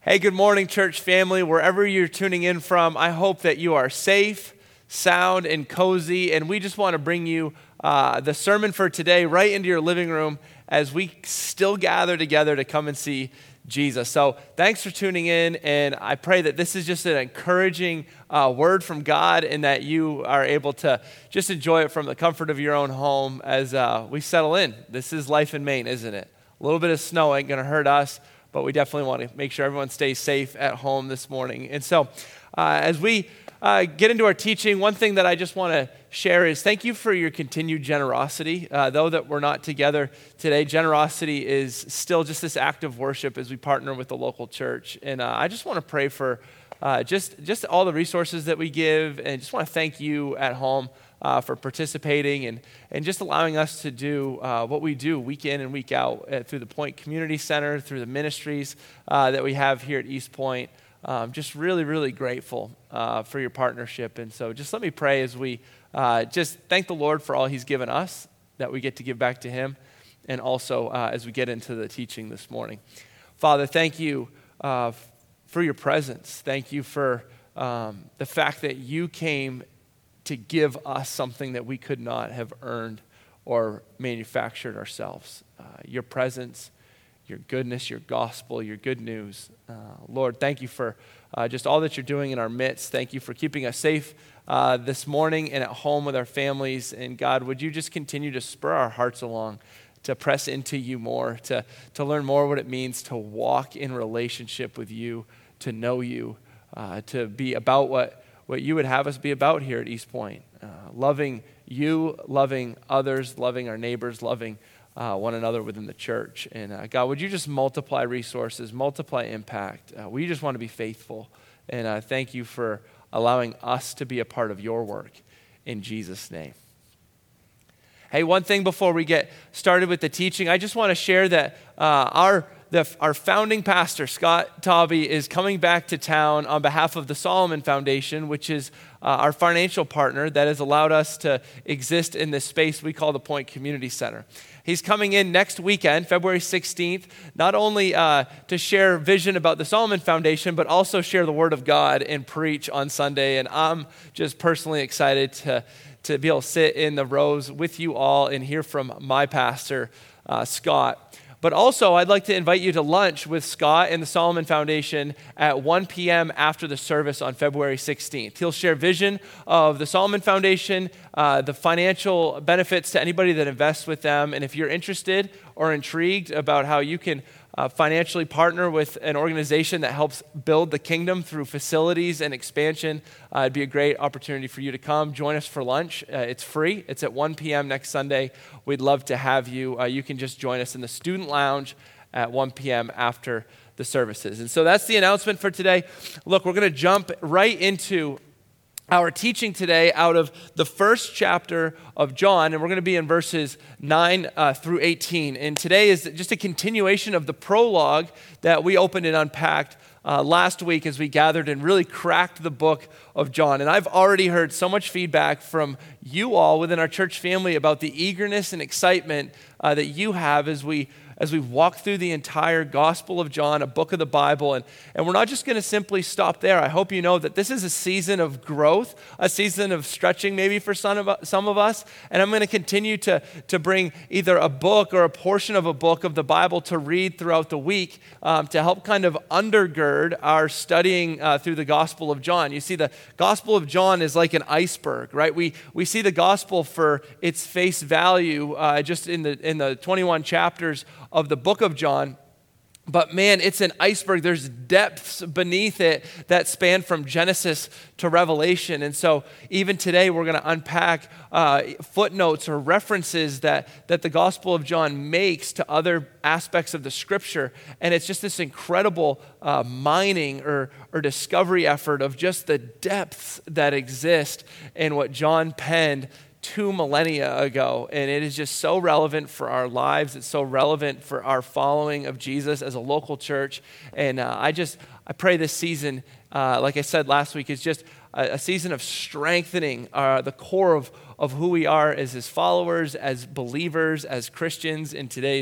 Hey, good morning, church family. Wherever you're tuning in from, I hope that you are safe, sound, and cozy. And we just want to bring you the sermon for today right into your living room as we still gather together to come and see Jesus. So thanks for tuning in, and I pray that this is just an encouraging word from God and that you are able to just enjoy it from the comfort of your own home as we settle in. This is life in Maine, isn't it? A little bit of snow ain't going to hurt us, but we definitely want to make sure everyone stays safe at home this morning. And so as we get into our teaching, one thing that I just want to share is thank you for your continued generosity. Though that we're not together today, generosity is still just this act of worship as we partner with the local church. And I just want to pray for just all the resources that we give, and just want to thank you at home for participating and just allowing us to do what we do week in and week out through the Point Community Center, through the ministries that we have here at East Point. Just really, really grateful for your partnership. And so just let me pray as we just thank the Lord for all he's given us, that we get to give back to him, and also as we get into the teaching this morning. Father, thank you for your presence. Thank you for the fact that you came to give us something that we could not have earned or manufactured ourselves. Your presence, your goodness, your gospel, your good news. Lord, thank you for just all that you're doing in our midst. Thank you for keeping us safe this morning and at home with our families. And God, would you just continue to spur our hearts along to press into you more, to learn more what it means to walk in relationship with you, to know you, to be about what you would have us be about here at East Point. Loving you, loving others, loving our neighbors, loving one another within the church. And God, would you just multiply resources, multiply impact? We just want to be faithful. And thank you for allowing us to be a part of your work in Jesus' name. Hey, one thing before we get started with the teaching, I just want to share that our founding pastor, Scott Tobby, is coming back to town on behalf of the Solomon Foundation, which is our financial partner that has allowed us to exist in this space we call the Point Community Center. He's coming in next weekend, February 16th, not only to share vision about the Solomon Foundation, but also share the Word of God and preach on Sunday. And I'm just personally excited to be able to sit in the rows with you all and hear from my pastor, Scott. But also, I'd like to invite you to lunch with Scott and the Solomon Foundation at 1 p.m. after the service on February 16th. He'll share vision of the Solomon Foundation, the financial benefits to anybody that invests with them. And if you're interested or intrigued about how you can financially partner with an organization that helps build the kingdom through facilities and expansion, it'd be a great opportunity for you to come. Join us for lunch. It's free. It's at 1 p.m. next Sunday. We'd love to have you. You can just join us in the student lounge at 1 p.m. after the services. And so that's the announcement for today. Look, we're going to jump right into our teaching today out of the first chapter of John, and we're going to be in verses 9 through 18. And today is just a continuation of the prologue that we opened and unpacked last week as we gathered and really cracked the book of John. And I've already heard so much feedback from you all within our church family about the eagerness and excitement that you have as we walk through the entire Gospel of John, a book of the Bible. And we're not just going to simply stop there. I hope you know that this is a season of growth, a season of stretching maybe for some of us. And I'm going to continue to bring either a book or a portion of a book of the Bible to read throughout the week to help kind of undergird our studying through the Gospel of John. You see, the Gospel of John is like an iceberg, right? We see the Gospel for its face value just in the 21 chapters of the book of John. But man, it's an iceberg. There's depths beneath it that span from Genesis to Revelation. And so even today, we're going to unpack footnotes or references that the Gospel of John makes to other aspects of the Scripture. And it's just this incredible mining or discovery effort of just the depths that exist in what John penned 2 millennia ago, and it is just so relevant for our lives. It's so relevant for our following of Jesus as a local church, and I pray this season, like I said last week, is just a season of strengthening the core of who we are as his followers, as believers, as Christians in today's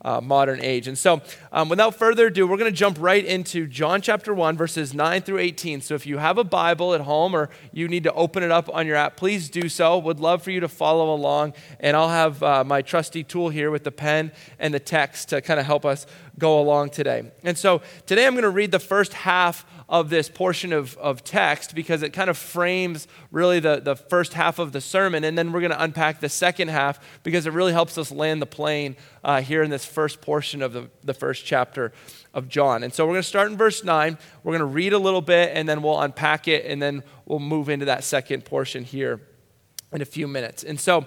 modern age. And so without further ado, we're going to jump right into John chapter 1, verses 9 through 18. So if you have a Bible at home or you need to open it up on your app, please do so. Would love for you to follow along. And I'll have my trusty tool here with the pen and the text to kind of help us go along today. And so today I'm going to read the first half of this portion of text because it kind of frames really the first half of the sermon. And then we're going to unpack the second half because it really helps us land the plane here in this first portion of the first chapter of John. And so we're going to start in verse 9. We're going to read a little bit and then we'll unpack it and then we'll move into that second portion here in a few minutes. And so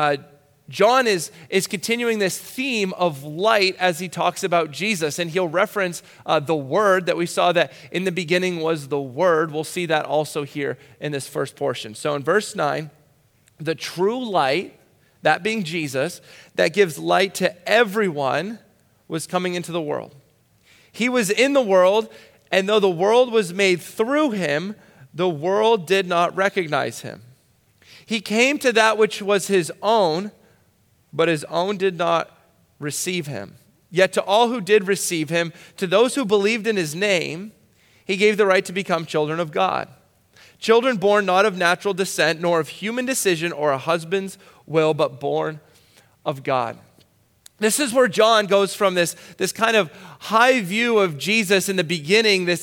John is continuing this theme of light as he talks about Jesus, and he'll reference the Word that we saw that in the beginning was the Word. We'll see that also here in this first portion. So in verse 9, the true light, that being Jesus, that gives light to everyone, was coming into the world. He was in the world, and though the world was made through him, the world did not recognize him. He came to that which was his own, but his own did not receive him. Yet to all who did receive him, to those who believed in his name, he gave the right to become children of God. Children born not of natural descent, nor of human decision or a husband's will, but born of God. This is where John goes from this kind of high view of Jesus in the beginning, this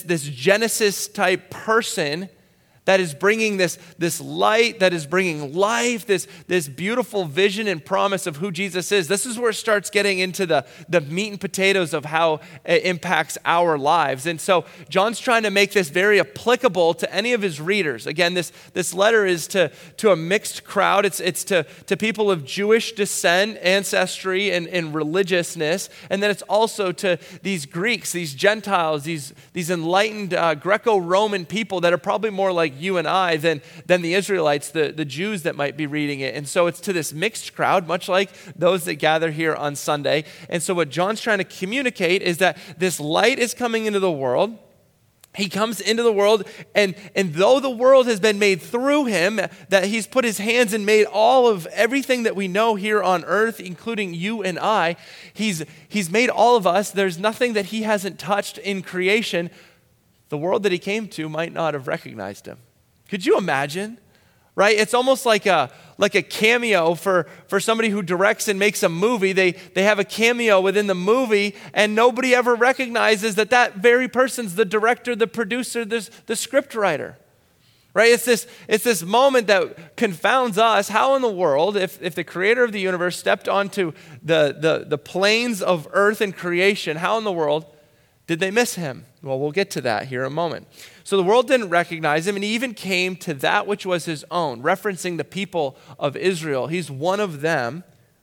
Genesis type person that is bringing this light, that is bringing life, this beautiful vision and promise of who Jesus is. This is where it starts getting into the meat and potatoes of how it impacts our lives. And so John's trying to make this very applicable to any of his readers. Again, this letter is to a mixed crowd. It's to people of Jewish descent, ancestry, and religiousness. And then it's also to these Greeks, these Gentiles, these enlightened Greco-Roman people that are probably more like you and I than the Israelites, the Jews that might be reading it. And so it's to this mixed crowd, much like those that gather here on Sunday. And so what John's trying to communicate is that this light is coming into the world. He comes into the world, and though the world has been made through him, that he's put his hands and made all of everything that we know here on earth, including you and I, he's made all of us. There's nothing that he hasn't touched in creation. The world that he came to might not have recognized him. Could you imagine? Right? It's almost like a cameo for somebody who directs and makes a movie. They have a cameo within the movie, and nobody ever recognizes that very person's the director, the producer, the script writer. Right? It's this moment that confounds us. How in the world, if the creator of the universe stepped onto the plains of earth and creation, how in the world did they miss him? Well, we'll get to that here in a moment. So the world didn't recognize him, and he even came to that which was his own, referencing the people of Israel. He's one of them,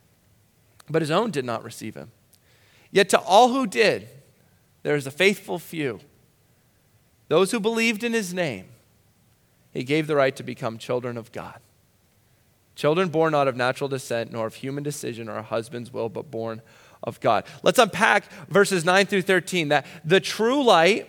but his own did not receive him. Yet to all who did, there is a faithful few. Those who believed in his name, he gave the right to become children of God. Children born not of natural descent, nor of human decision or a husband's will, but born of God. Let's unpack verses 9 through 13. That the true light,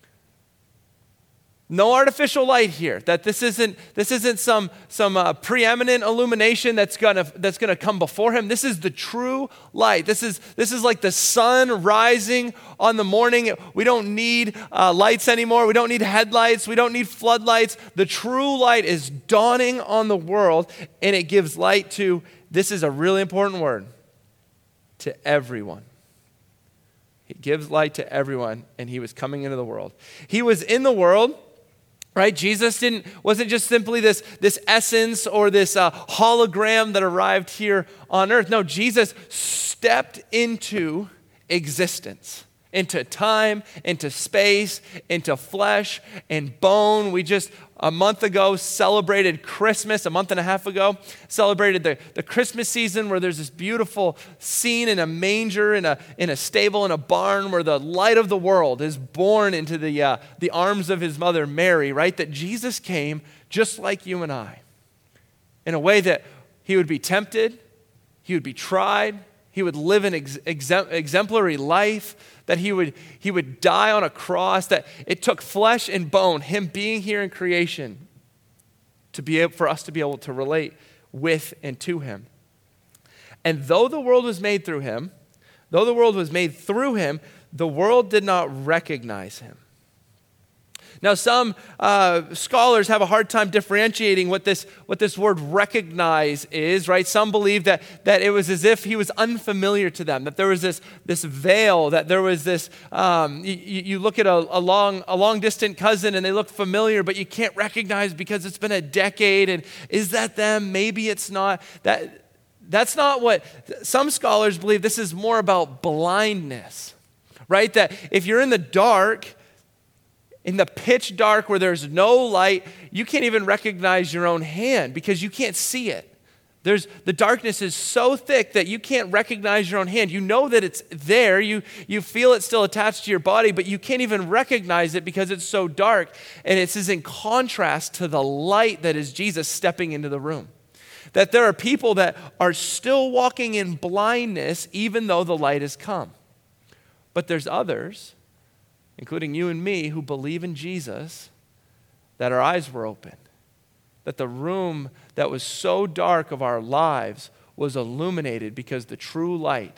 no artificial light here. That this isn't some preeminent illumination that's gonna come before him. This is the true light. This is like the sun rising on the morning. We don't need lights anymore. We don't need headlights. We don't need floodlights. The true light is dawning on the world, and it gives light to. This is a really important word. To everyone. He gives light to everyone, and he was coming into the world. He was in the world, right? Jesus wasn't just simply this essence or this hologram that arrived here on earth. No, Jesus stepped into existence, into time, into space, into flesh and bone. We just a month ago celebrated Christmas, a month and a half ago, celebrated the Christmas season where there's this beautiful scene in a manger, in a stable, in a barn where the light of the world is born into the arms of his mother Mary, right? That Jesus came just like you and I, in a way that he would be tempted, he would be tried, he would live an exemplary life, that he would die on a cross, that it took flesh and bone, him being here in creation, for us to be able to relate with and to him. And though the world was made through him, Though the world was made through him, the world did not recognize him. Now, some scholars have a hard time differentiating what this word recognize is, right? Some believe that it was as if he was unfamiliar to them, that there was this veil, that there was this, you look at a long distant cousin and they look familiar, but you can't recognize because it's been a decade, and is that them? Maybe it's not. That's not what some scholars believe. This is more about blindness, right? That if you're in the dark, in the pitch dark where there's no light, you can't even recognize your own hand because you can't see it. The darkness is so thick that you can't recognize your own hand. You know that it's there. You feel it still attached to your body, but you can't even recognize it because it's so dark. And it's in contrast to the light that is Jesus stepping into the room. That there are people that are still walking in blindness even though the light has come. But there's others, including you and me, who believe in Jesus, that our eyes were open, that the room that was so dark of our lives was illuminated because the true light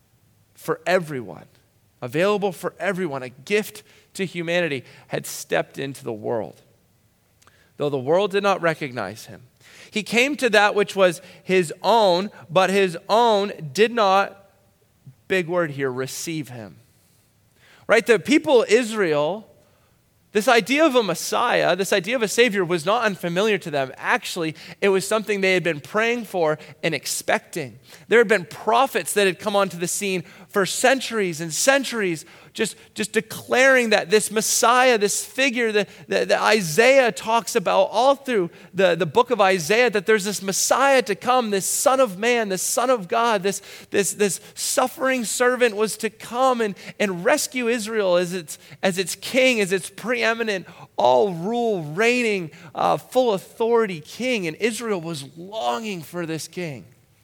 for everyone, available for everyone, a gift to humanity, had stepped into the world. Though the world did not recognize him. He came to that which was his own, but his own did not, big word here, receive him. Right? The people of Israel, this idea of a Messiah, this idea of a Savior was not unfamiliar to them. Actually, it was something they had been praying for and expecting. There had been prophets that had come onto the scene for centuries and centuries, just declaring that this Messiah, this figure that Isaiah talks about all through the book of Isaiah, that there's this Messiah to come, this Son of Man, this Son of God, this suffering servant was to come and rescue Israel as its king, as its preeminent, all rule, reigning, full authority king. And Israel was longing for this king.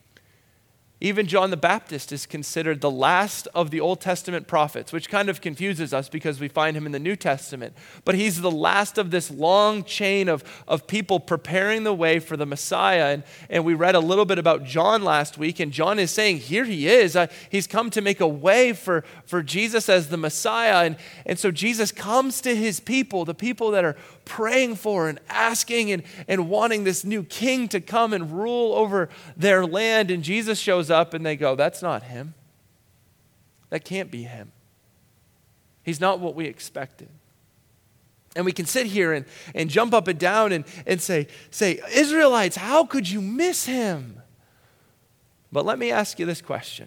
Even John the Baptist is considered the last of the Old Testament prophets, which kind of confuses us because we find him in the New Testament. But he's the last of this long chain of people preparing the way for the Messiah. And we read a little bit about John last week, and John is saying, here he is. He's come to make a way for Jesus as the Messiah. And so Jesus comes to his people, the people that are praying for and asking and wanting this new king to come and rule over their land. And Jesus shows up and they go, that's not him. That can't be him. He's not what we expected. And we can sit here and jump up and down and say, Israelites, how could you miss him? But let me ask you this question.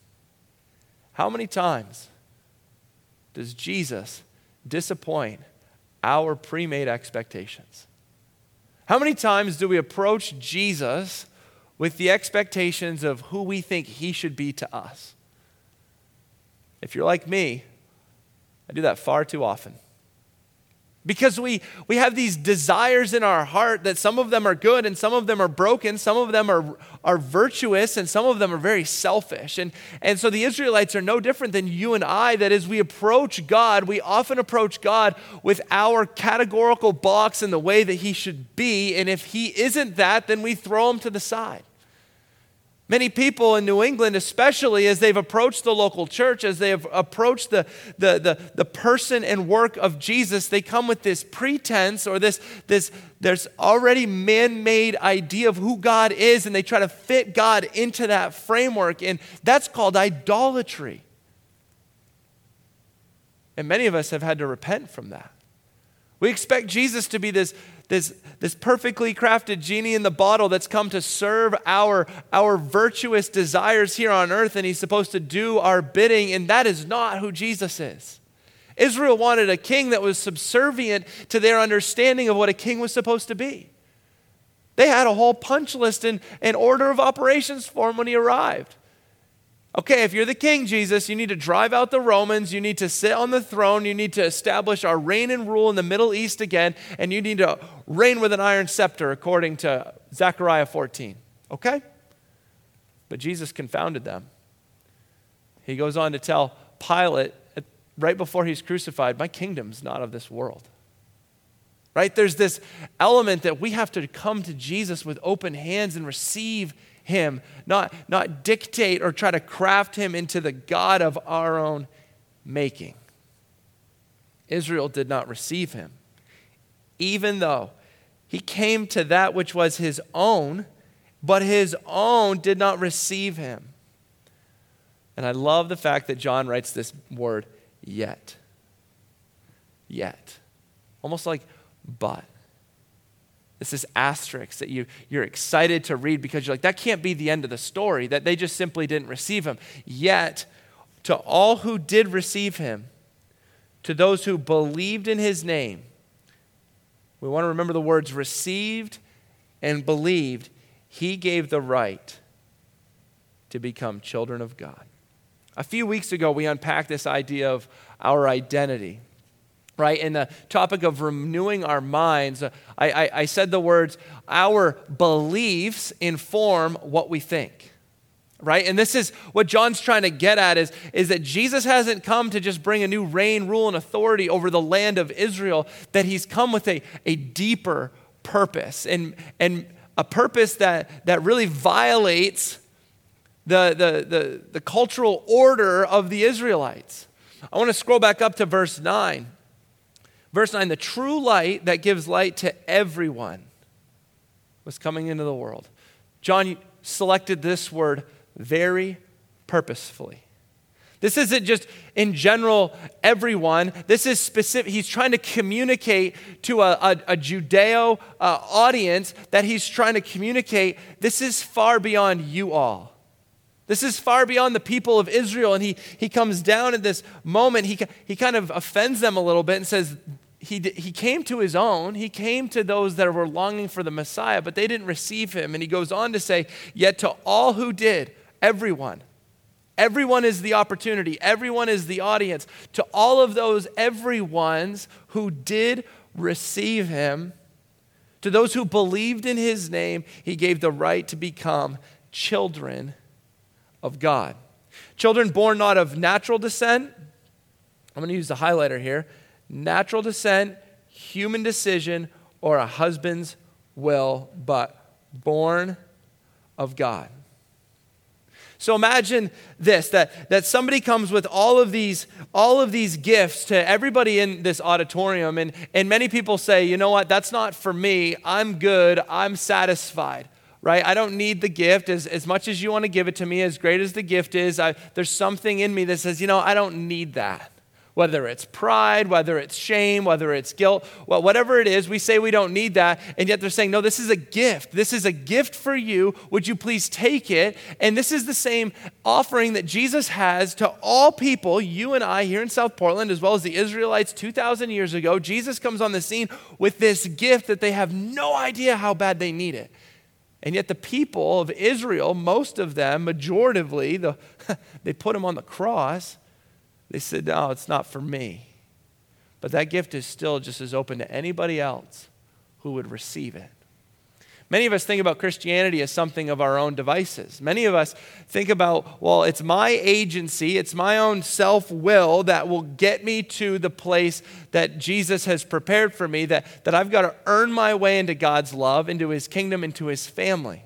How many times does Jesus disappoint our pre-made expectations? How many times do we approach Jesus with the expectations of who we think he should be to us? If you're like me, I do that far too often. Because we have these desires in our heart that some of them are good and some of them are broken, some of them are virtuous and some of them are very selfish. And so the Israelites are no different than you and I, that as we approach God, we often approach God with our categorical box in the way that he should be. And if he isn't that, then we throw him to the side. Many people in New England, especially as they've approached the local church, as they have approached the person and work of Jesus, they come with this pretense or there's already man-made idea of who God is, and they try to fit God into that framework, and that's called idolatry. And many of us have had to repent from that. We expect Jesus to be this perfectly crafted genie in the bottle that's come to serve our virtuous desires here on earth, and he's supposed to do our bidding, and that is not who Jesus is. Israel wanted a king that was subservient to their understanding of what a king was supposed to be. They had a whole punch list and order of operations for him when he arrived. Okay, if you're the king, Jesus, you need to drive out the Romans, you need to sit on the throne, you need to establish our reign and rule in the Middle East again, and you need to reign with an iron scepter, according to Zechariah 14. Okay? But Jesus confounded them. He goes on to tell Pilate, right before he's crucified, my kingdom's not of this world. Right? There's this element that we have to come to Jesus with open hands and receive him, not dictate or try to craft him into the God of our own making. Israel did not receive him, even though he came to that which was his own, but his own did not receive him. And I love the fact that John writes this word, yet. Yet. Almost like but. It's this asterisk that you're excited to read because you're like, that can't be the end of the story, that they just simply didn't receive him. Yet, to all who did receive him, to those who believed in his name, we want to remember the words received and believed, he gave the right to become children of God. A few weeks ago, we unpacked this idea of our identity, right? In the topic of renewing our minds, I said the words, our beliefs inform what we think. Right? And this is what John's trying to get at is that Jesus hasn't come to just bring a new reign, rule, and authority over the land of Israel, that he's come with a deeper purpose and a purpose that really violates the cultural order of the Israelites. I want to scroll back up to verse 9. Verse 9, the true light that gives light to everyone was coming into the world. John selected this word very purposefully. This isn't just in general everyone. This is specific. He's trying to communicate to a Judeo audience that he's trying to communicate. This is far beyond you all. This is far beyond the people of Israel. And he comes down at this moment. He kind of offends them a little bit and says, He came to his own. He came to those that were longing for the Messiah, but they didn't receive him. And he goes on to say, yet to all who did, everyone is the opportunity. Everyone is the audience. To all of those everyones who did receive him, to those who believed in his name, he gave the right to become children of God. Children born not of natural descent. I'm going to use the highlighter here. Natural descent, human decision, or a husband's will, but born of God. So imagine this, that somebody comes with all of these gifts to everybody in this auditorium, and many people say, you know what, that's not for me. I'm good. I'm satisfied. Right? I don't need the gift as much as you want to give it to me, as great as the gift is. There's something in me that says, I don't need that. Whether it's pride, whether it's shame, whether it's guilt, whatever it is, we say we don't need that, and yet they're saying, no, this is a gift. This is a gift for you. Would you please take it? And this is the same offering that Jesus has to all people, you and I here in South Portland, as well as the Israelites 2,000 years ago. Jesus comes on the scene with this gift that they have no idea how bad they need it. And yet the people of Israel, most of them, majoritively, they put him on the cross. They said, no, it's not for me. But that gift is still just as open to anybody else who would receive it. Many of us think about Christianity as something of our own devices. Many of us think about, well, it's my agency, it's my own self-will that will get me to the place that Jesus has prepared for me, that I've got to earn my way into God's love, into his kingdom, into his family.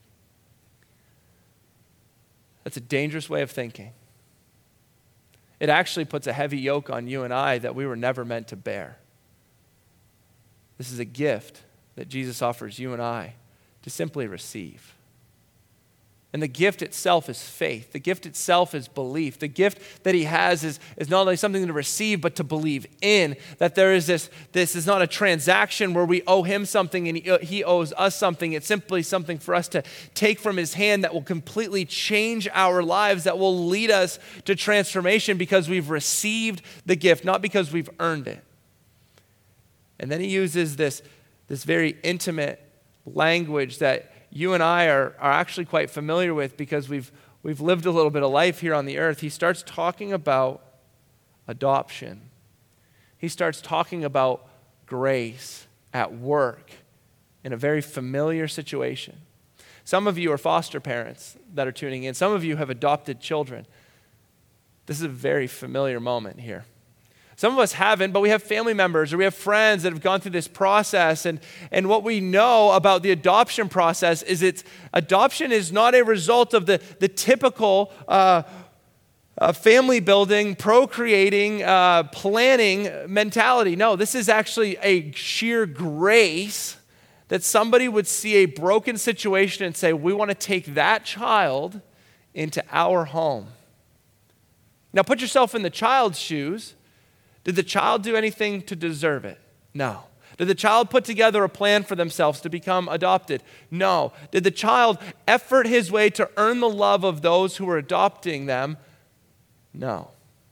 That's a dangerous way of thinking. It actually puts a heavy yoke on you and I that we were never meant to bear. This is a gift that Jesus offers you and I to simply receive. And the gift itself is faith. The gift itself is belief. The gift that he has is not only something to receive, but to believe in. That there is this is not a transaction where we owe him something and he owes us something. It's simply something for us to take from his hand that will completely change our lives, that will lead us to transformation because we've received the gift, not because we've earned it. And then he uses this very intimate language that you and I are actually quite familiar with because we've lived a little bit of life here on the earth. He starts talking about adoption. He starts talking about grace at work in a very familiar situation. Some of you are foster parents that are tuning in. Some of you have adopted children. This is a very familiar moment here. Some of us haven't, but we have family members or we have friends that have gone through this process. And what we know about the adoption process is adoption is not a result of the typical family building, procreating, planning mentality. No, this is actually a sheer grace that somebody would see a broken situation and say, we want to take that child into our home. Now put yourself in the child's shoes. Did the child do anything to deserve it? No. Did the child put together a plan for themselves to become adopted? No. Did the child effort his way to earn the love of those who were adopting them? No.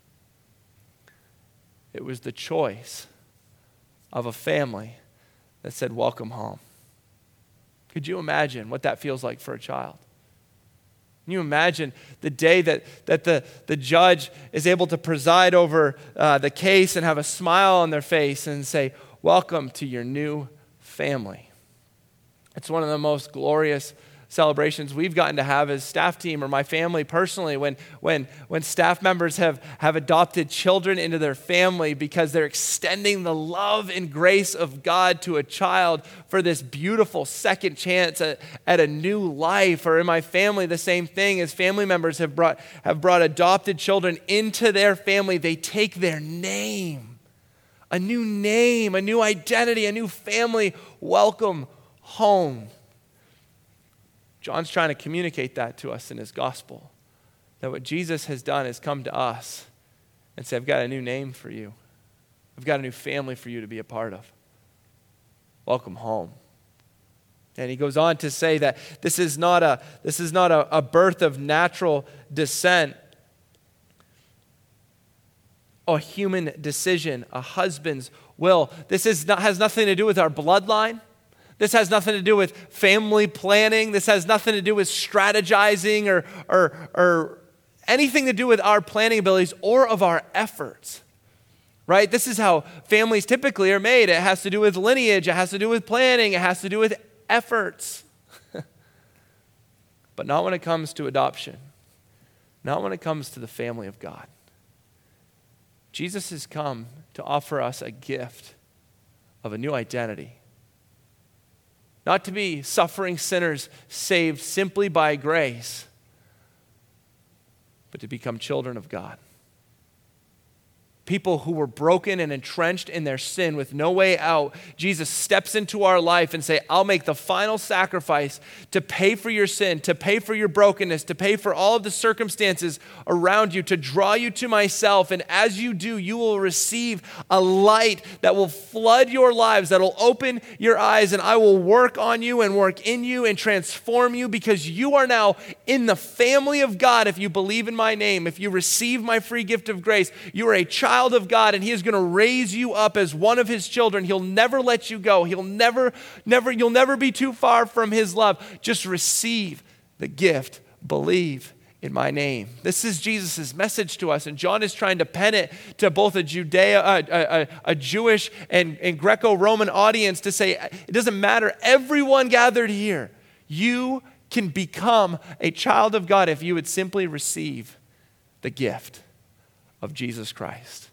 It was the choice of a family that said, welcome home. Could you imagine what that feels like for a child? Can you imagine the day that the judge is able to preside over the case and have a smile on their face and say, welcome to your new family? It's one of the most glorious celebrations we've gotten to have as staff team or my family personally when staff members have adopted children into their family because they're extending the love and grace of God to a child for this beautiful second chance at a new life. Or in my family, the same thing, as family members have brought adopted children into their family. They take their name, a new identity, a new family. Welcome home. John's trying to communicate that to us in his gospel, that what Jesus has done is come to us and say, I've got a new name for you. I've got a new family for you to be a part of. Welcome home. And he goes on to say that this is not a birth of natural descent, a human decision, a husband's will. This has nothing to do with our bloodline. This has nothing to do with family planning. This has nothing to do with strategizing or anything to do with our planning abilities or of our efforts, right? This is how families typically are made. It has to do with lineage. It has to do with planning. It has to do with efforts. But not when it comes to adoption. Not when it comes to the family of God. Jesus has come to offer us a gift of a new identity. Not to be suffering sinners saved simply by grace, but to become children of God. People who were broken and entrenched in their sin with no way out, Jesus steps into our life and say, I'll make the final sacrifice to pay for your sin, to pay for your brokenness, to pay for all of the circumstances around you, to draw you to myself. And as you do, you will receive a light that will flood your lives, that will open your eyes, and I will work on you and work in you and transform you because you are now in the family of God. If you believe in my name, if you receive my free gift of grace, you are a child of God, and he is going to raise you up as one of his children. He'll never let you go. You'll never be too far from his love. Just receive the gift. Believe in my name. This is Jesus' message to us, and John is trying to pen it to both a Jewish and Greco-Roman audience to say, it doesn't matter, everyone gathered here, you can become a child of God if you would simply receive the gift of Jesus Christ.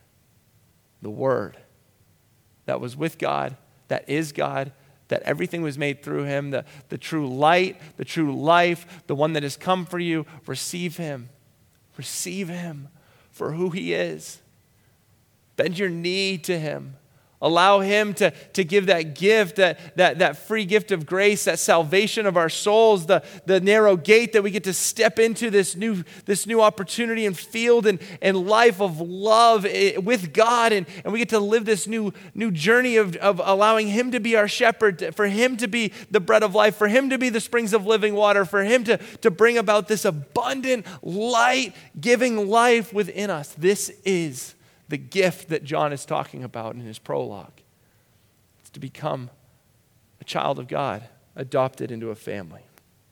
The Word that was with God, that is God, that everything was made through him, the true light, the true life, the one that has come for you. Receive him. Receive him for who he is. Bend your knee to him. Allow him to give that gift, that free gift of grace, that salvation of our souls, the narrow gate that we get to step into this new opportunity and field and life of love with God. And we get to live this new journey of allowing him to be our shepherd, for him to be the bread of life, for him to be the springs of living water, for him to bring about this abundant, light-giving life within us. This is the gift that John is talking about in his prologue. It's to become a child of God, adopted into a family.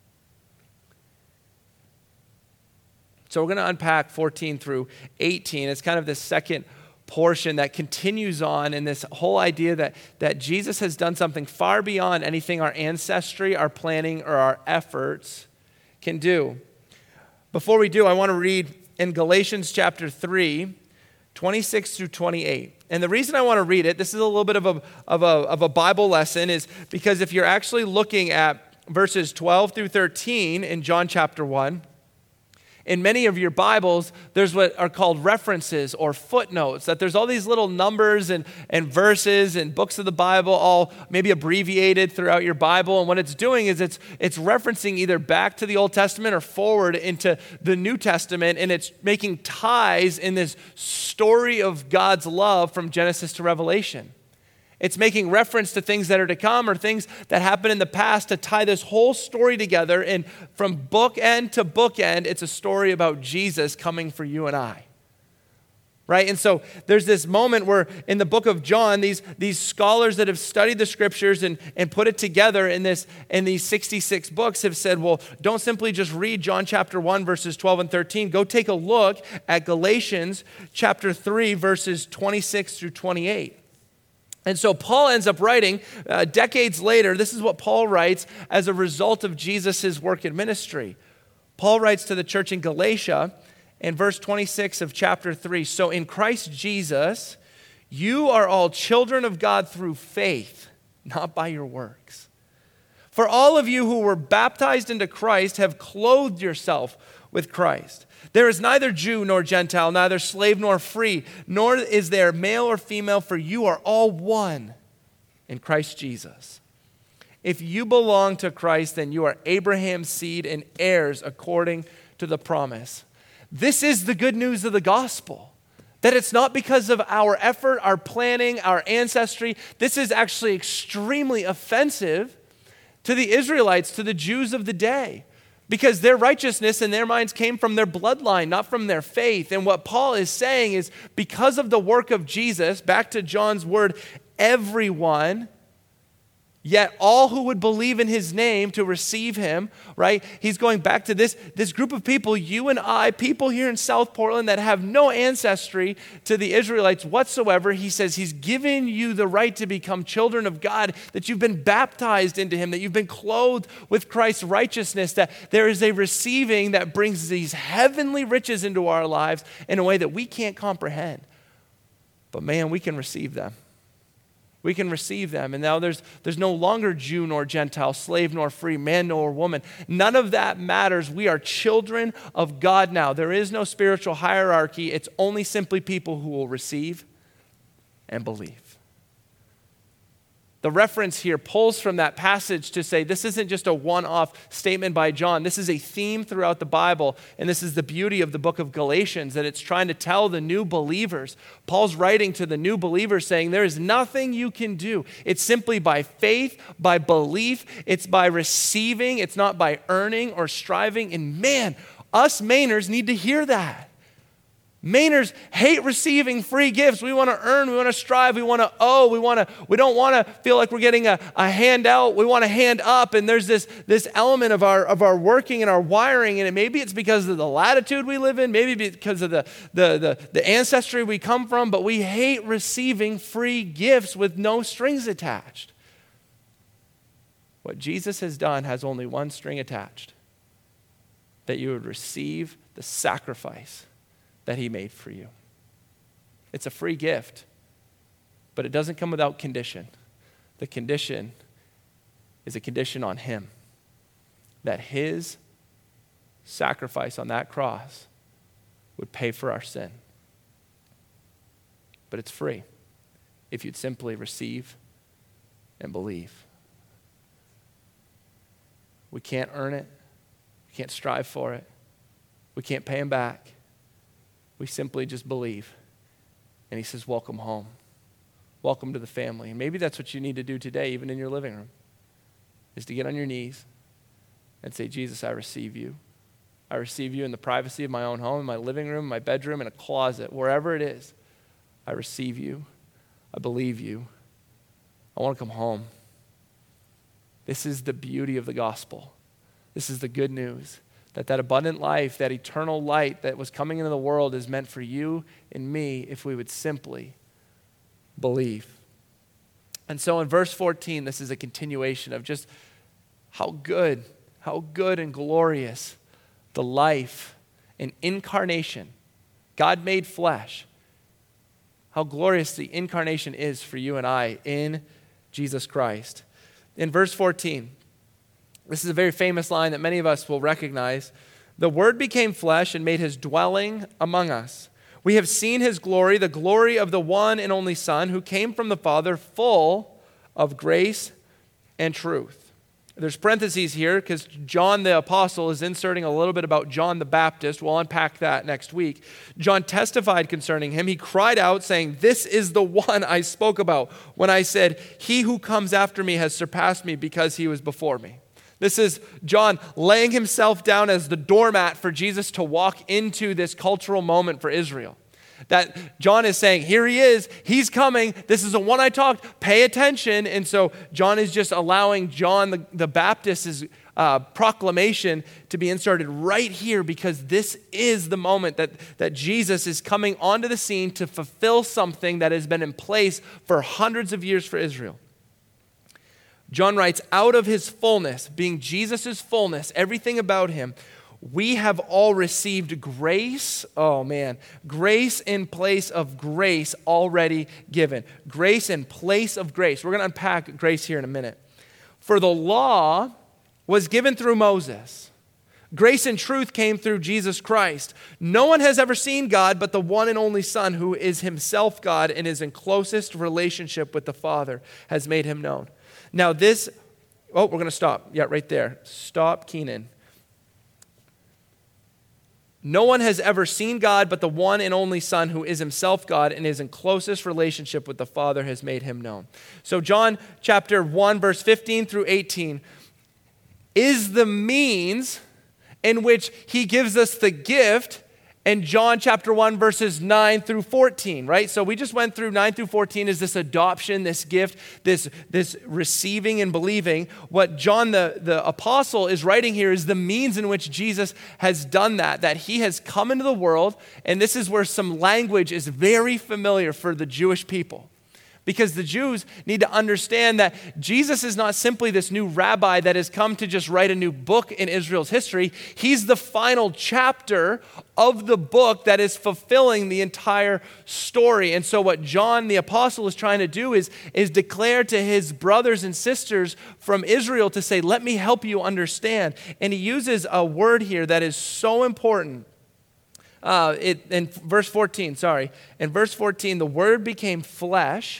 So we're going to unpack 14 through 18. It's kind of this second portion that continues on in this whole idea that Jesus has done something far beyond anything our ancestry, our planning, or our efforts can do. Before we do, I want to read in Galatians chapter 3, 26 through 28. And the reason I want to read it, this is a little bit of a Bible lesson, is because if you're actually looking at verses 12 through 13 in John chapter 1, in many of your Bibles, there's what are called references or footnotes, that there's all these little numbers and verses and books of the Bible, all maybe abbreviated throughout your Bible. And what it's doing is it's referencing either back to the Old Testament or forward into the New Testament, and it's making ties in this story of God's love from Genesis to Revelation. It's making reference to things that are to come or things that happened in the past to tie this whole story together. And from bookend to bookend, it's a story about Jesus coming for you and I. Right? And so there's this moment where in the book of John, these scholars that have studied the scriptures and put it together in these 66 books have said, well, don't simply just read John chapter 1, verses 12 and 13. Go take a look at Galatians chapter 3, verses 26 through 28. And so Paul ends up writing, decades later, this is what Paul writes as a result of Jesus' work in ministry. Paul writes to the church in Galatia in verse 26 of chapter 3, so in Christ Jesus, you are all children of God through faith, not by your works. For all of you who were baptized into Christ have clothed yourself with Christ. There is neither Jew nor Gentile, neither slave nor free, nor is there male or female, for you are all one in Christ Jesus. If you belong to Christ, then you are Abraham's seed and heirs according to the promise. This is the good news of the gospel, that it's not because of our effort, our planning, our ancestry. This is actually extremely offensive to the Israelites, to the Jews of the day, because their righteousness in their minds came from their bloodline, not from their faith. And what Paul is saying is because of the work of Jesus, back to John's word, everyone, yet all who would believe in his name to receive him, right? He's going back to this group of people, you and I, people here in South Portland that have no ancestry to the Israelites whatsoever. He says he's given you the right to become children of God, that you've been baptized into him, that you've been clothed with Christ's righteousness, that there is a receiving that brings these heavenly riches into our lives in a way that we can't comprehend. But man, we can receive them. We can receive them. And now there's no longer Jew nor Gentile, slave nor free, man nor woman. None of that matters. We are children of God now. There is no spiritual hierarchy. It's only simply people who will receive and believe. The reference here pulls from that passage to say this isn't just a one-off statement by John. This is a theme throughout the Bible, and this is the beauty of the book of Galatians, that it's trying to tell the new believers. Paul's writing to the new believers saying there is nothing you can do. It's simply by faith, by belief. It's by receiving. It's not by earning or striving. And man, us Mainers need to hear that. Mainers hate receiving free gifts. We want to earn, we want to strive, we want to owe, we don't want to feel like we're getting a handout. We want to hand up. And there's this element of our working and our wiring, and maybe it's because of the latitude we live in, maybe because of the ancestry we come from, but we hate receiving free gifts with no strings attached. What Jesus has done has only one string attached, that you would receive the sacrifice that he made for you. It's a free gift, but it doesn't come without condition. The condition is a condition on him, that his sacrifice on that cross would pay for our sin. But it's free if you'd simply receive and believe. We can't earn it. We can't strive for it. We can't pay him back. We simply just believe. And he says, welcome home. Welcome to the family. And maybe that's what you need to do today, even in your living room, is to get on your knees and say, Jesus, I receive you. I receive you in the privacy of my own home, in my living room, my bedroom, in a closet, wherever it is. I receive you. I believe you. I want to come home. This is the beauty of the gospel. This is the good news. That abundant life, that eternal light that was coming into the world is meant for you and me if we would simply believe. And so in verse 14, this is a continuation of just how good and glorious the life and incarnation, God made flesh, how glorious the incarnation is for you and I in Jesus Christ. In verse 14, this is a very famous line that many of us will recognize. The Word became flesh and made his dwelling among us. We have seen his glory, the glory of the one and only Son who came from the Father, full of grace and truth. There's parentheses here because John the Apostle is inserting a little bit about John the Baptist. We'll unpack that next week. John testified concerning him. He cried out saying, "This is the one I spoke about when I said, 'He who comes after me has surpassed me because he was before me.'" This is John laying himself down as the doormat for Jesus to walk into this cultural moment for Israel. That John is saying, here he is, he's coming, this is the one I talked, pay attention. And so John is just allowing John the Baptist's proclamation to be inserted right here because this is the moment that Jesus is coming onto the scene to fulfill something that has been in place for hundreds of years for Israel. John writes, out of his fullness, being Jesus' fullness, everything about him, we have all received grace. Oh man, grace in place of grace already given. Grace in place of grace. We're going to unpack grace here in a minute. For the law was given through Moses. Grace and truth came through Jesus Christ. No one has ever seen God but the one and only Son, who is himself God and is in closest relationship with the Father, has made him known. Now we're going to stop. Yeah, right there. Stop, Keenan. No one has ever seen God but the one and only Son, who is himself God and is in closest relationship with the Father, has made him known. So John chapter 1, verse 15 through 18 is the means in which he gives us the gift in John chapter 1, verses 9 through 14, right? So we just went through 9 through 14 is this adoption, this gift, this receiving and believing. What John the apostle is writing here is the means in which Jesus has done that he has come into the world, and this is where some language is very familiar for the Jewish people. Because the Jews need to understand that Jesus is not simply this new rabbi that has come to just write a new book in Israel's history. He's the final chapter of the book that is fulfilling the entire story. And so what John the Apostle is trying to do is declare to his brothers and sisters from Israel to say, let me help you understand. And he uses a word here that is so important. In verse 14, the Word became flesh.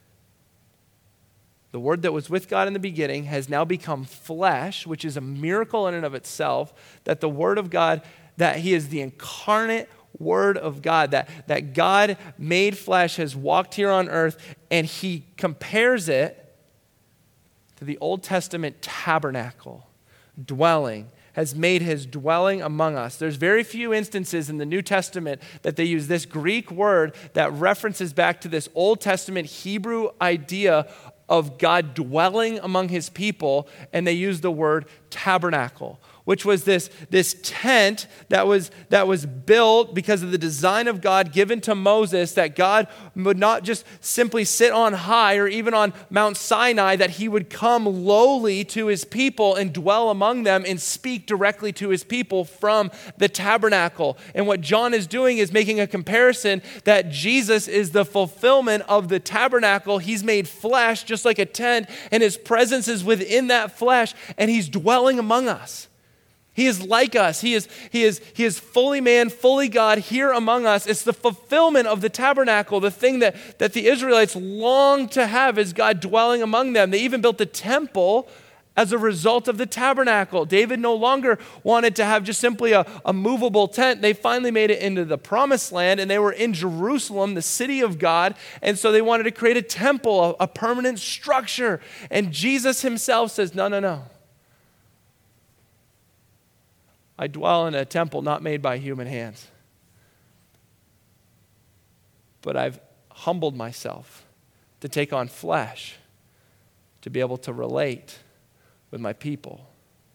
The Word that was with God in the beginning has now become flesh, which is a miracle in and of itself, that the Word of God, that he is the incarnate Word of God, that God made flesh, has walked here on earth, and he compares it to the Old Testament tabernacle, dwelling, has made his dwelling among us. There's very few instances in the New Testament that they use this Greek word that references back to this Old Testament Hebrew idea of God dwelling among his people, and they use the word tabernacle, which was this tent that was built because of the design of God given to Moses, that God would not just simply sit on high or even on Mount Sinai, that he would come lowly to his people and dwell among them and speak directly to his people from the tabernacle. And what John is doing is making a comparison that Jesus is the fulfillment of the tabernacle. He's made flesh just like a tent, and his presence is within that flesh, and he's dwelling among us. He is like us. He is fully man, fully God here among us. It's the fulfillment of the tabernacle, the thing that the Israelites long to have is God dwelling among them. They even built the temple as a result of the tabernacle. David no longer wanted to have just simply a movable tent. They finally made it into the promised land, and they were in Jerusalem, the city of God, and so they wanted to create a temple, a permanent structure. And Jesus himself says, no. I dwell in a temple not made by human hands. But I've humbled myself to take on flesh, to be able to relate with my people.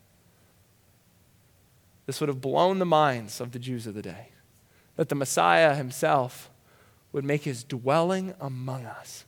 This would have blown the minds of the Jews of the day, that the Messiah himself would make his dwelling among us.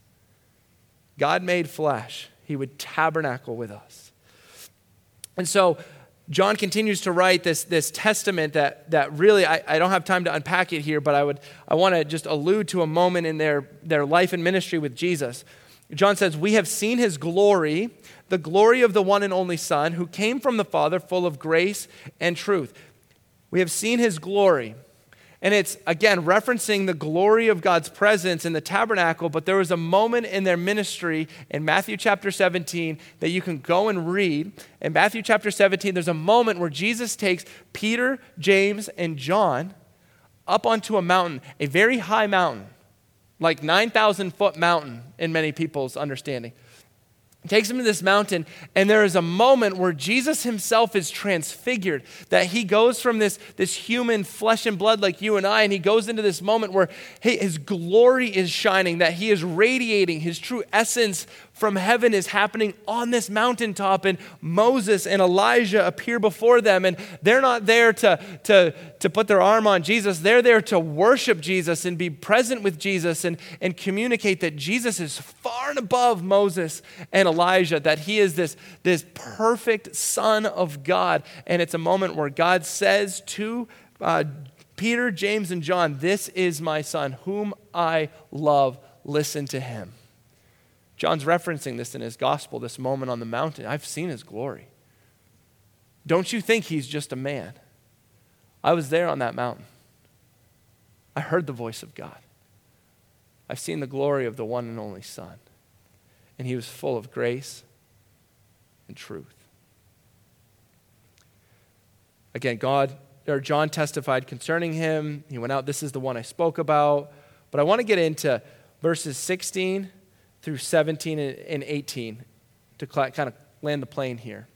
God made flesh. He would tabernacle with us. And so John continues to write this testament that really, I don't have time to unpack it here, but I want to just allude to a moment in their life and ministry with Jesus. John says, "We have seen his glory, the glory of the one and only Son, who came from the Father, full of grace and truth." We have seen his glory. And it's, again, referencing the glory of God's presence in the tabernacle, but there was a moment in their ministry in Matthew chapter 17 that you can go and read. In Matthew chapter 17, there's a moment where Jesus takes Peter, James, and John up onto a mountain, a very high mountain, like 9,000-foot mountain in many people's understanding. He takes them to this mountain, and there is a moment where Jesus himself is transfigured, that he goes from this human flesh and blood like you and I, and he goes into this moment where his glory is shining, that he is radiating, his true essence from heaven is happening on this mountaintop, and Moses and Elijah appear before them, and they're not there to put their arm on Jesus. They're there to worship Jesus and be present with Jesus and communicate that Jesus is far and above Moses and Elijah, that he is this perfect Son of God. And it's a moment where God says to Peter, James, and John, "This is my Son, whom I love. Listen to him." John's referencing this in his gospel, this moment on the mountain. I've seen his glory. Don't you think he's just a man? I was there on that mountain. I heard the voice of God. I've seen the glory of the one and only Son. And he was full of grace and truth. Again, John testified concerning him. He went out, "This is the one I spoke about." But I want to get into verses 16 through 17 and 18 to kind of land the plane here.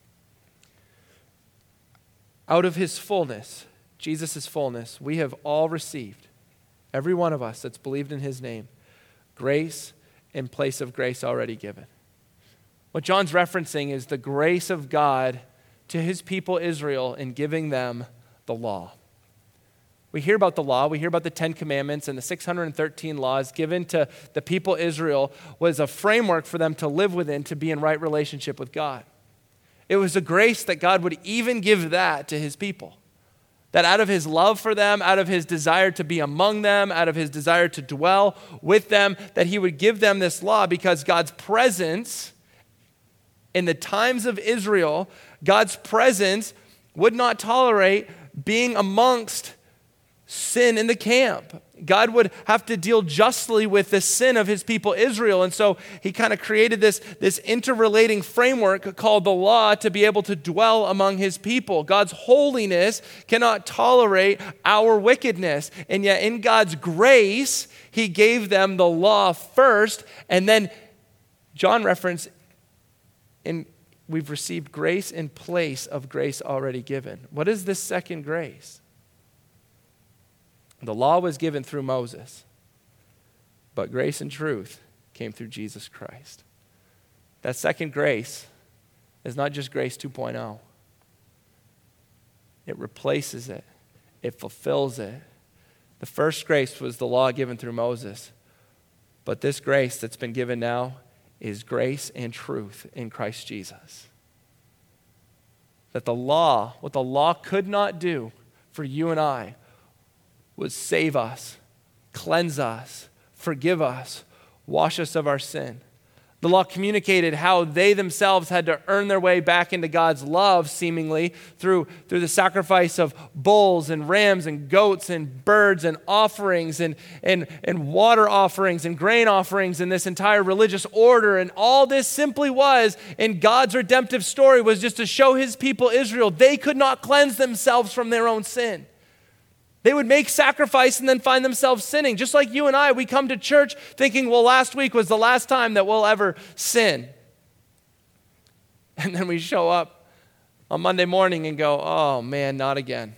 Out of his fullness, Jesus' fullness, we have all received, every one of us that's believed in his name, grace in place of grace already given. What John's referencing is the grace of God to his people Israel in giving them the law. We hear about the law, we hear about the 10 Commandments, and the 613 laws given to the people Israel was a framework for them to live within to be in right relationship with God. It was a grace that God would even give that to his people. That out of his love for them, out of his desire to be among them, out of his desire to dwell with them, that he would give them this law because God's presence in the times of Israel, God's presence would not tolerate being amongst sin in the camp. God would have to deal justly with the sin of his people Israel. And so he kind of created this interrelating framework called the law to be able to dwell among his people. God's holiness cannot tolerate our wickedness. And yet in God's grace, he gave them the law first. And then John referenced, we've received grace in place of grace already given. What is this second grace? The law was given through Moses, but grace and truth came through Jesus Christ. That second grace is not just grace 2.0. It replaces it. It fulfills it. The first grace was the law given through Moses, but this grace that's been given now is grace and truth in Christ Jesus. That the law, what the law could not do for you and I, would save us, cleanse us, forgive us, wash us of our sin. The law communicated how they themselves had to earn their way back into God's love, seemingly, through the sacrifice of bulls and rams and goats and birds and offerings and water offerings and grain offerings and this entire religious order. And all this simply was, in God's redemptive story, was just to show his people Israel they could not cleanse themselves from their own sin. They would make sacrifice and then find themselves sinning. Just like you and I, we come to church thinking, well, last week was the last time that we'll ever sin. And then we show up on Monday morning and go, oh man, not again.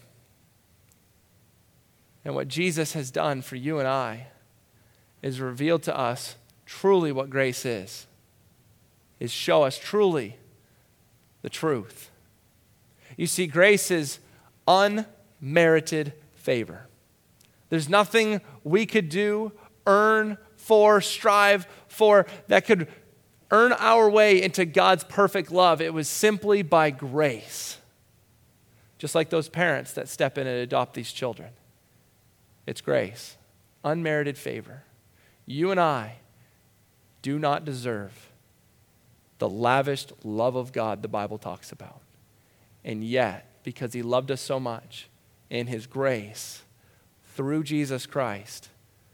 And what Jesus has done for you and I is revealed to us truly what grace is show us truly the truth. You see, grace is unmerited favor. There's nothing we could do, earn for, strive for that could earn our way into God's perfect love. It was simply by grace. just like those parents that step in and adopt these children. It's grace, unmerited favor. You and I do not deserve the lavished love of God the Bible talks about. And yet, because he loved us so much, in his grace, through Jesus Christ,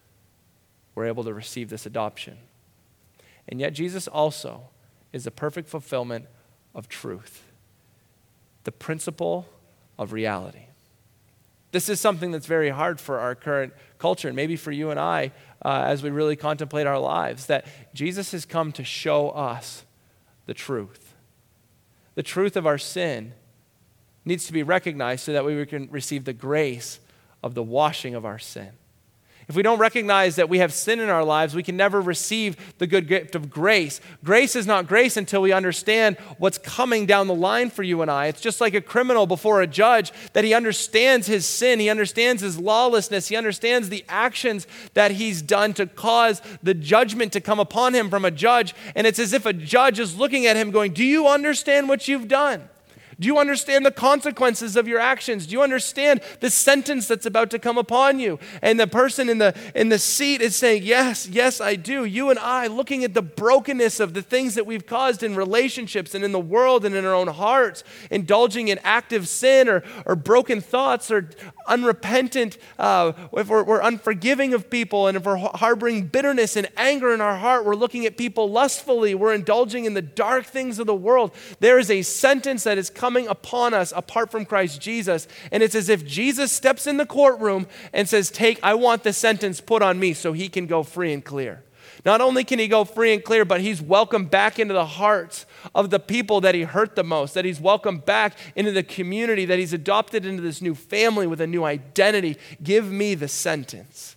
we're able to receive this adoption. And yet Jesus also is a perfect fulfillment of truth, the principle of reality. This is something that's very hard for our current culture, and maybe for you and I, as we really contemplate our lives, that Jesus has come to show us the truth. The truth of our sin needs to be recognized so that we can receive the grace of the washing of our sin. If we don't recognize that we have sin in our lives, we can never receive the good gift of grace. Grace is not grace until we understand what's coming down the line for you and I. It's just like a criminal before a judge, that he understands his sin, he understands his lawlessness, he understands the actions that he's done to cause the judgment to come upon him from a judge. And it's as if a judge is looking at him going, do you understand what you've done? Do you understand the consequences of your actions? Do you understand the sentence that's about to come upon you? And the person in the seat is saying, yes, I do. You and I, looking at the brokenness of the things that we've caused in relationships and in the world and in our own hearts, indulging in active sin or broken thoughts or unrepentant, if we're unforgiving of people, and if we're harboring bitterness and anger in our heart, we're looking at people lustfully, we're indulging in the dark things of the world. There is a sentence that is coming upon us apart from Christ Jesus. And it's as if Jesus steps in the courtroom and says, I want the sentence put on me so he can go free and clear. Not only can he go free and clear, but he's welcomed back into the hearts of the people that he hurt the most, that he's welcomed back into the community, that he's adopted into this new family with a new identity. Give me the sentence.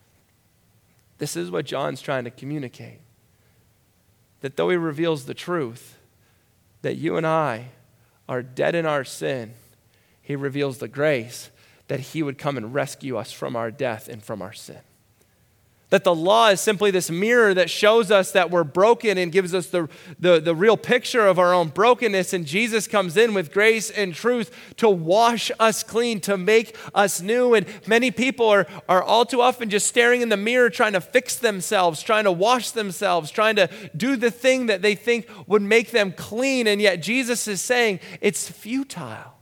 This is what John's trying to communicate. That though he reveals the truth, that you and I are dead in our sin, he reveals the grace that he would come and rescue us from our death and from our sin. That the law is simply this mirror that shows us that we're broken and gives us the real picture of our own brokenness. And Jesus comes in with grace and truth to wash us clean, to make us new. And many people are all too often just staring in the mirror, trying to fix themselves, trying to wash themselves, trying to do the thing that they think would make them clean. And yet Jesus is saying it's futile.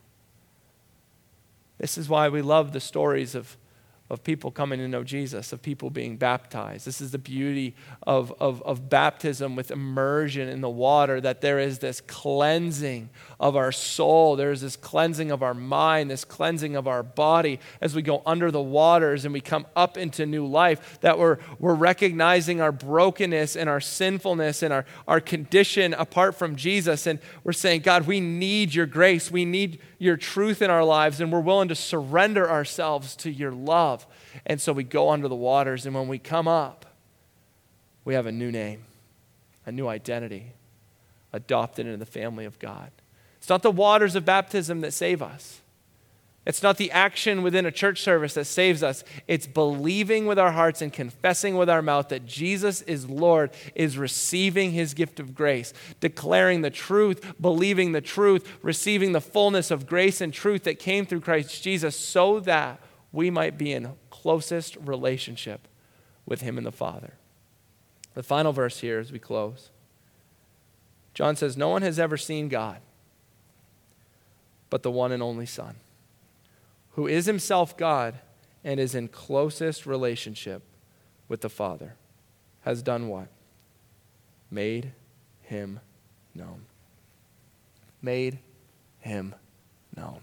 This is why we love the stories of people coming to know Jesus, of people being baptized. This is the beauty of baptism with immersion in the water, that there is this cleansing of our soul. There is this cleansing of our mind, this cleansing of our body as we go under the waters and we come up into new life, that we're recognizing our brokenness and our sinfulness and our condition apart from Jesus. And we're saying, God, we need your grace. We need your truth in our lives, and we're willing to surrender ourselves to your love. And so we go under the waters, and when we come up, we have a new name, a new identity, adopted into the family of God. It's not the waters of baptism that save us. It's not the action within a church service that saves us. It's believing with our hearts and confessing with our mouth that Jesus is Lord, is receiving his gift of grace, declaring the truth, believing the truth, receiving the fullness of grace and truth that came through Christ Jesus, so that we might be in closest relationship with him and the Father. The final verse here as we close. John says, no one has ever seen God but the one and only Son, who is himself God and is in closest relationship with the Father, has done what? Made him known. Made him known.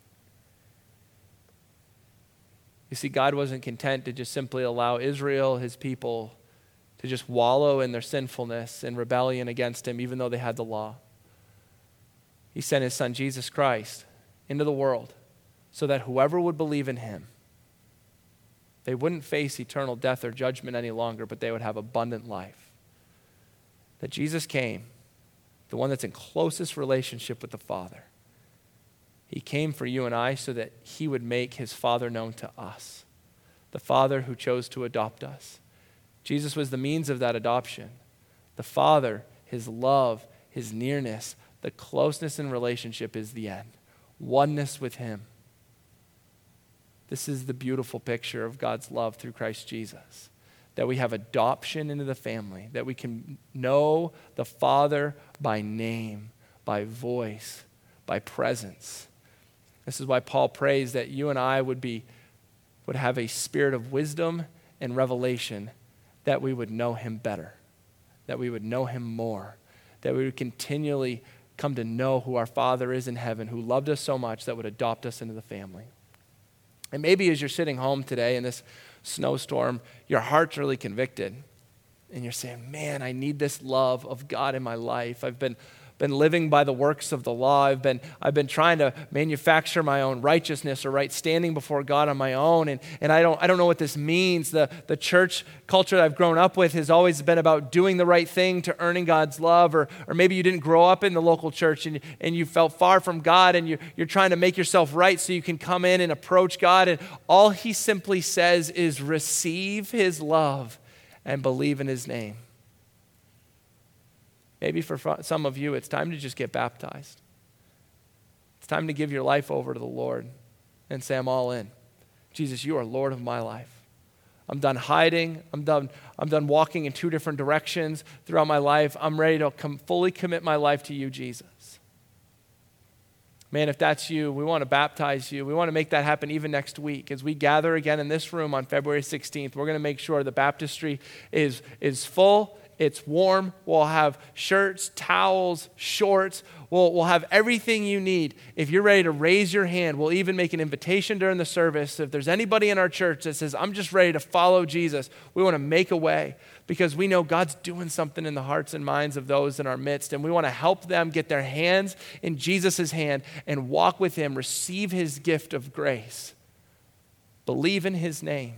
You see, God wasn't content to just simply allow Israel, his people, to just wallow in their sinfulness and rebellion against him, even though they had the law. He sent his Son, Jesus Christ, into the world so that whoever would believe in him, they wouldn't face eternal death or judgment any longer, but they would have abundant life. That Jesus came, the one that's in closest relationship with the Father. He came for you and I so that he would make his Father known to us, the Father who chose to adopt us. Jesus was the means of that adoption. The Father, his love, his nearness, the closeness in relationship is the end. oneness with him. This is the beautiful picture of God's love through Christ Jesus, that we have adoption into the family, that we can know the Father by name, by voice, by presence. This is why Paul prays that you and I would have a spirit of wisdom and revelation, that we would know him better, that we would know him more, that we would continually come to know who our Father is in heaven, who loved us so much that would adopt us into the family. And maybe as you're sitting home today in this snowstorm, your heart's really convicted. And you're saying, man, I need this love of God in my life. I've been living by the works of the law. I've been trying to manufacture my own righteousness or right standing before God on my own. And I don't know what this means. The church culture that I've grown up with has always been about doing the right thing to earning God's love. Or maybe you didn't grow up in the local church and you felt far from God and you're trying to make yourself right so you can come in and approach God. And all he simply says is receive his love and believe in his name. Maybe for some of you, it's time to just get baptized. It's time to give your life over to the Lord and say, I'm all in. Jesus, you are Lord of my life. I'm done hiding. I'm done walking in two different directions throughout my life. I'm ready to fully commit my life to you, Jesus. Man, if that's you, we want to baptize you. We want to make that happen even next week. As we gather again in this room on February 16th, we're going to make sure the baptistry is full. It's warm. We'll have shirts, towels, shorts. We'll have everything you need. If you're ready to raise your hand, we'll even make an invitation during the service. If there's anybody in our church that says, I'm just ready to follow Jesus, we want to make a way because we know God's doing something in the hearts and minds of those in our midst. And we want to help them get their hands in Jesus' hand and walk with him, receive his gift of grace, believe in his name,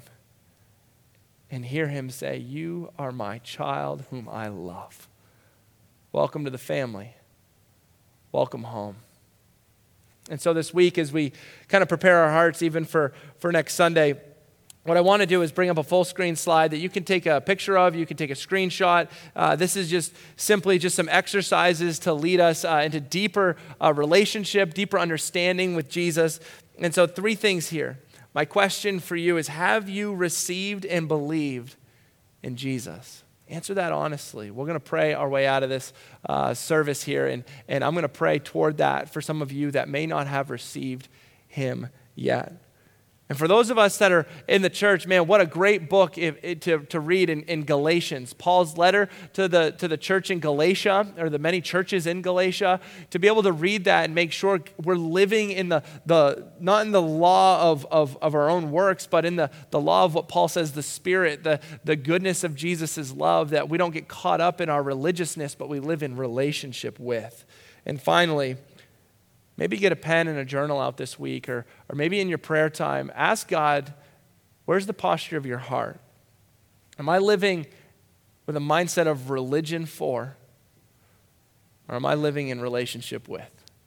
and hear him say, you are my child whom I love. Welcome to the family. Welcome home. And so this week, as we kind of prepare our hearts even for next Sunday, what I want to do is bring up a full screen slide that you can take a picture of, you can take a screenshot. This is just simply some exercises to lead us into deeper relationship, deeper understanding with Jesus. And so 3 things here. My question for you is, have you received and believed in Jesus? Answer that honestly. We're going to pray our way out of this service here, and I'm going to pray toward that for some of you that may not have received him yet. And for those of us that are in the church, man, what a great book to read in Galatians. Paul's letter to the church in Galatia, or the many churches in Galatia, to be able to read that and make sure we're living in the not in the law of our own works, but in the law of what Paul says, the Spirit, the goodness of Jesus' love, that we don't get caught up in our religiousness, but we live in relationship with. And finally, maybe get a pen and a journal out this week, or maybe in your prayer time, ask God, where's the posture of your heart? Am I living with a mindset of religion for, or am I living in relationship with?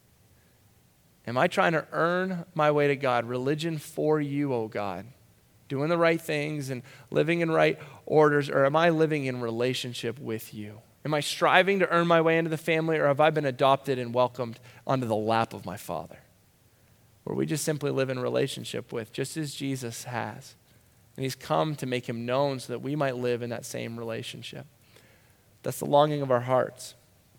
Am I trying to earn my way to God? Religion for you, oh God, doing the right things and living in right orders, or am I living in relationship with you? Am I striving to earn my way into the family, or have I been adopted and welcomed onto the lap of my Father, where we just simply live in relationship with, just as Jesus has? And he's come to make him known so that we might live in that same relationship. That's the longing of our hearts.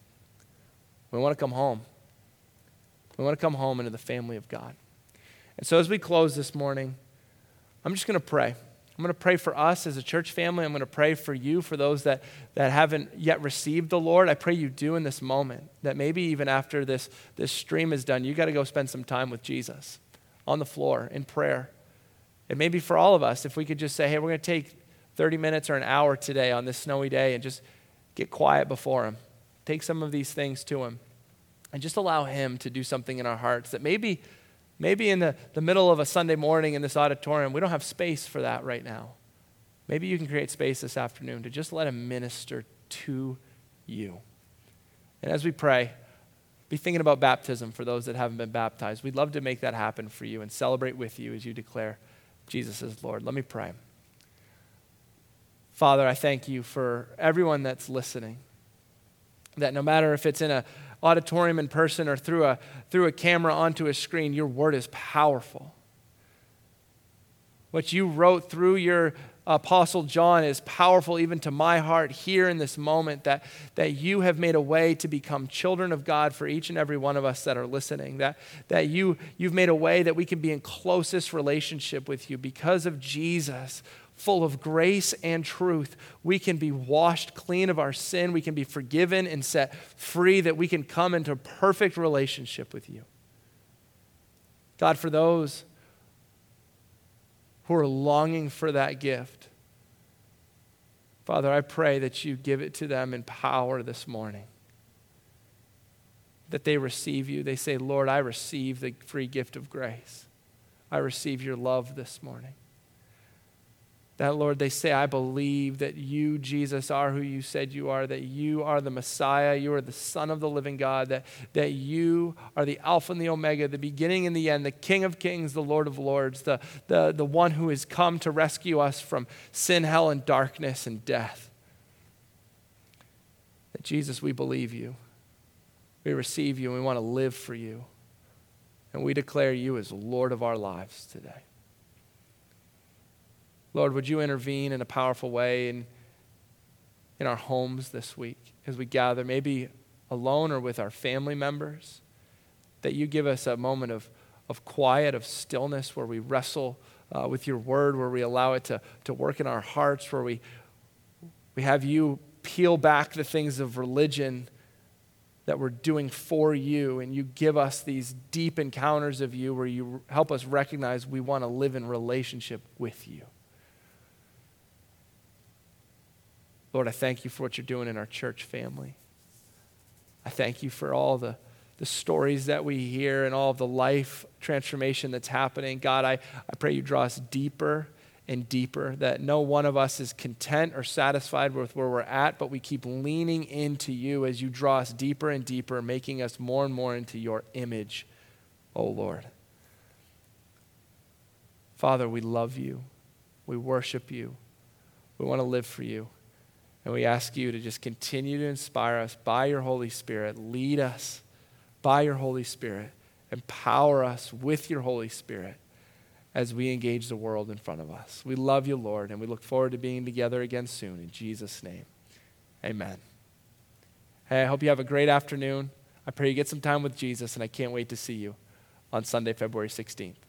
We want to come home. We want to come home into the family of God. And so as we close this morning, I'm just going to pray. I'm going to pray for us as a church family. I'm going to pray for you, for those that haven't yet received the Lord. I pray you do in this moment, that maybe even after this stream is done, you got to go spend some time with Jesus on the floor in prayer. And maybe for all of us, if we could just say, hey, we're going to take 30 minutes or an hour today on this snowy day and just get quiet before him. Take some of these things to him and just allow him to do something in our hearts that maybe in the middle of a Sunday morning in this auditorium, we don't have space for that right now. Maybe you can create space this afternoon to just let him minister to you. And as we pray, be thinking about baptism for those that haven't been baptized. We'd love to make that happen for you and celebrate with you as you declare Jesus as Lord. Let me pray. Father, I thank you for everyone that's listening, that no matter if it's in a auditorium in person or through a camera onto a screen, your word is powerful. What you wrote through your Apostle John is powerful even to my heart here in this moment, that you have made a way to become children of God for each and every one of us that are listening, that you've made a way that we can be in closest relationship with you because of Jesus, full of grace and truth. We can be washed clean of our sin. We can be forgiven and set free, that we can come into perfect relationship with you. God, for those who are longing for that gift, Father, I pray that you give it to them in power this morning, that they receive you. They say, Lord, I receive the free gift of grace. I receive your love this morning. That, Lord, they say, I believe that you, Jesus, are who you said you are, that you are the Messiah, you are the Son of the living God, that you are the Alpha and the Omega, the beginning and the end, the King of kings, the Lord of lords, the one who has come to rescue us from sin, hell, and darkness and death. That, Jesus, we believe you. We receive you and we want to live for you. And we declare you as Lord of our lives today. Lord, would you intervene in a powerful way in our homes this week as we gather, maybe alone or with our family members, that you give us a moment of quiet, of stillness, where we wrestle with your word, where we allow it to work in our hearts, where we have you peel back the things of religion that we're doing for you, and you give us these deep encounters of you where you help us recognize we want to live in relationship with you. Lord, I thank you for what you're doing in our church family. I thank you for all the stories that we hear and all of the life transformation that's happening. God, I pray you draw us deeper and deeper, that no one of us is content or satisfied with where we're at, but we keep leaning into you as you draw us deeper and deeper, making us more and more into your image, oh Lord. Father, we love you. We worship you. We want to live for you. And we ask you to just continue to inspire us by your Holy Spirit. Lead us by your Holy Spirit. Empower us with your Holy Spirit as we engage the world in front of us. We love you, Lord, and we look forward to being together again soon. In Jesus' name, amen. Hey, I hope you have a great afternoon. I pray you get some time with Jesus, and I can't wait to see you on Sunday, February 16th.